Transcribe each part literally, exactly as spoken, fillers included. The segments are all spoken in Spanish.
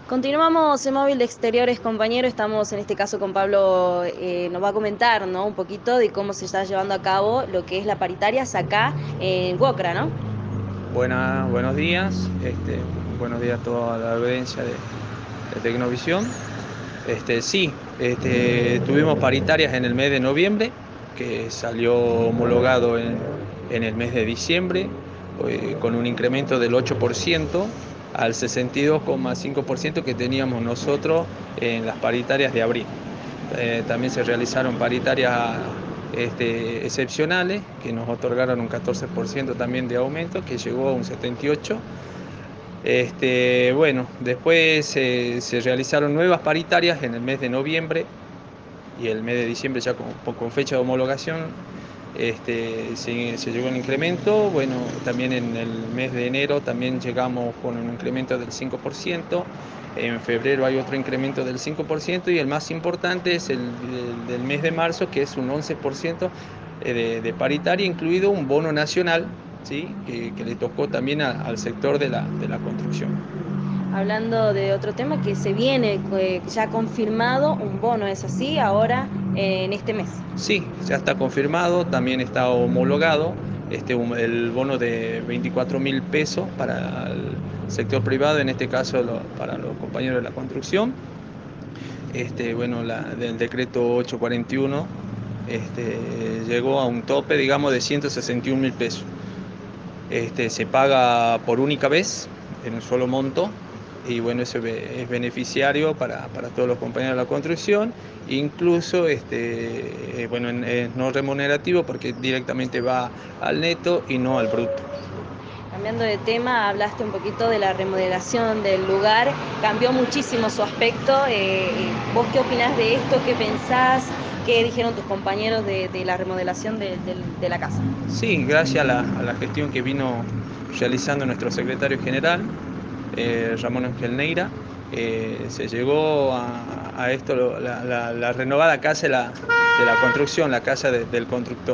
Continuamos en Móvil de Exteriores, compañero. Estamos en este caso con Pablo, eh, nos va a comentar, ¿no?, un poquito de cómo se está llevando a cabo lo que es la paritaria acá en Wocra, ¿no? Buena, buenos días, este, buenos días a toda la audiencia de, de Tecnovisión. Este, sí, este, tuvimos paritarias en el mes de noviembre, que salió homologado en, en el mes de diciembre, eh, con un incremento del ocho por ciento al sesenta y dos coma cinco por ciento que teníamos nosotros en las paritarias de abril. Eh, también se realizaron paritarias este, excepcionales que nos otorgaron un catorce por ciento también de aumento, que llegó a un setenta y ocho por ciento. Este, bueno, después eh, se realizaron nuevas paritarias en el mes de noviembre y el mes de diciembre ya con, con fecha de homologación. Este, se, se llegó un incremento. Bueno, también en el mes de enero también llegamos con un incremento del cinco por ciento. En febrero hay otro incremento del cinco por ciento y el más importante es el, el del mes de marzo, que es un once por ciento de, de paritaria, incluido un bono nacional, ¿sí?, que, que le tocó también a, al sector de la, de la construcción. Hablando de otro tema que se viene, eh, ya confirmado un bono, ¿es así? Ahora, eh, en este mes. Sí, ya está confirmado, también está homologado este, un- el bono de veinticuatro mil pesos para el sector privado, en este caso lo- para los compañeros de la construcción. Este, bueno, la, del decreto ochocientos cuarenta y uno este, llegó a un tope, digamos, de ciento sesenta y un mil pesos. Este, se paga por única vez, en un solo monto, y bueno, eso es beneficiario para, para todos los compañeros de la construcción. Incluso este, eh, bueno, es no remunerativo porque directamente va al neto y no al bruto. Cambiando de tema, hablaste un poquito de la remodelación del lugar, cambió muchísimo su aspecto. Eh, ¿vos qué opinás de esto? ¿Qué pensás? ¿Qué dijeron tus compañeros de, de la remodelación de, de, de la casa? Sí, gracias a la, a la gestión que vino realizando nuestro secretario general, eh, Ramón Ángel Neira, eh, se llegó a, a esto, lo- la, la- la renovada casa de la, de la construcción, la casa de- del constructor.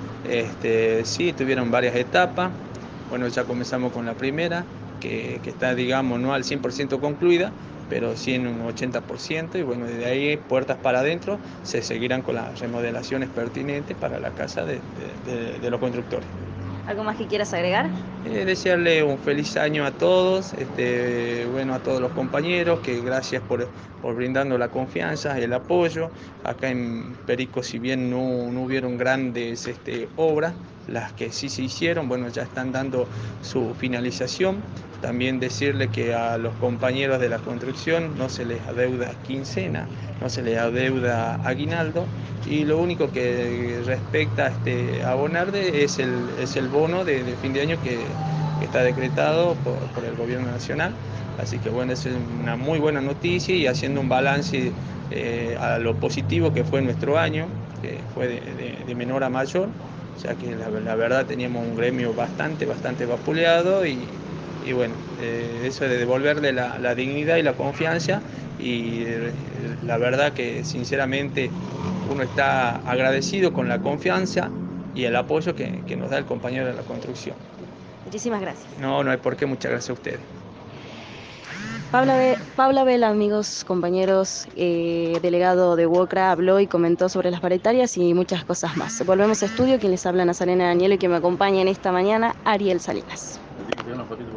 Este, sí, tuvieron varias etapas. Bueno, ya comenzamos con la primera, que, que está, digamos, no al cien por ciento concluida, pero sí en un ochenta por ciento. Y bueno, de ahí, puertas para adentro, se seguirán con las remodelaciones pertinentes para la casa de, de- de- de los constructores. ¿Algo más que quieras agregar? Eh, desearle un feliz año a todos, este, bueno, a todos los compañeros, que gracias por, por brindarnos la confianza, el apoyo. Acá en Perico, si bien no, no hubieron grandes este, obras, las que sí se hicieron, bueno, ya están dando su finalización. También decirle que a los compañeros de la construcción no se les adeuda quincena, no se les adeuda aguinaldo, y lo único que respecta a este abonar de- es el, es el bono de, de fin de año que, que está decretado por, por el gobierno nacional. Así que bueno, es una muy buena noticia, y haciendo un balance eh, a lo positivo que fue nuestro año, que fue de, de- de menor a mayor, ya que la, la verdad teníamos un gremio bastante, bastante vapuleado. y, y bueno, eh, eso de devolverle la, la dignidad y la confianza. Y eh, la verdad que sinceramente uno está agradecido con la confianza y el apoyo que, que nos da el compañero de la construcción. Muchísimas gracias. No, no hay por qué. Muchas gracias a ustedes. Paula, Be- Paula Vela, amigos, compañeros, eh, delegado de Wocra, habló y comentó sobre las paritarias y muchas cosas más. Volvemos a estudio. Quien les habla, Nazarena Daniel, y quien me acompaña en esta mañana, Ariel Salinas.